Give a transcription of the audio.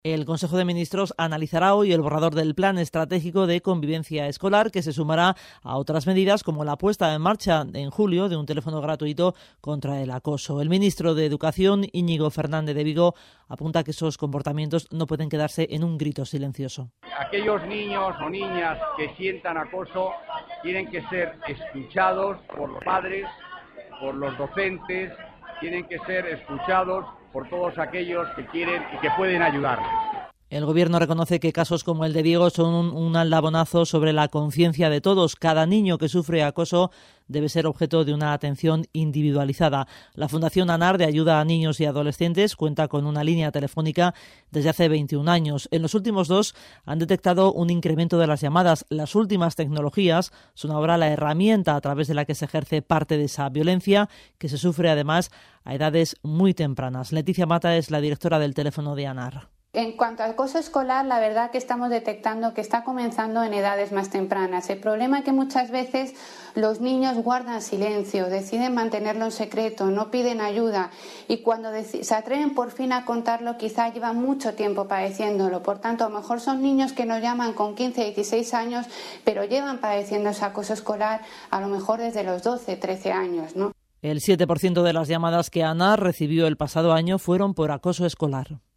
El Consejo de Ministros analizará hoy el borrador del Plan Estratégico de Convivencia Escolar, que se sumará a otras medidas como la puesta en marcha en julio de un teléfono gratuito contra el acoso. El ministro de Educación, Íñigo Fernández de Vigo, apunta que esos comportamientos no pueden quedarse en un grito silencioso. Aquellos niños o niñas que sientan acoso tienen que ser escuchados por los padres, por los docentes, tienen que ser escuchados por todos aquellos que quieren y que pueden ayudarles. El Gobierno reconoce que casos como el de Diego son un eslabonazo sobre la conciencia de todos. Cada niño que sufre acoso debe ser objeto de una atención individualizada. La Fundación ANAR, de ayuda a niños y adolescentes, cuenta con una línea telefónica desde hace 21 años. En los últimos 2 han detectado un incremento de las llamadas. Las últimas tecnologías son ahora la herramienta a través de la que se ejerce parte de esa violencia, que se sufre además a edades muy tempranas. Leticia Mata es la directora del teléfono de ANAR. En cuanto al acoso escolar, la verdad que estamos detectando que está comenzando en edades más tempranas. El problema es que muchas veces los niños guardan silencio, deciden mantenerlo en secreto, no piden ayuda y cuando se atreven por fin a contarlo quizá llevan mucho tiempo padeciéndolo. Por tanto, a lo mejor son niños que nos llaman con 15, 16 años, pero llevan padeciendo ese acoso escolar a lo mejor desde los 12, 13 años, ¿no? El 7% de las llamadas que ANAR recibió el pasado año fueron por acoso escolar.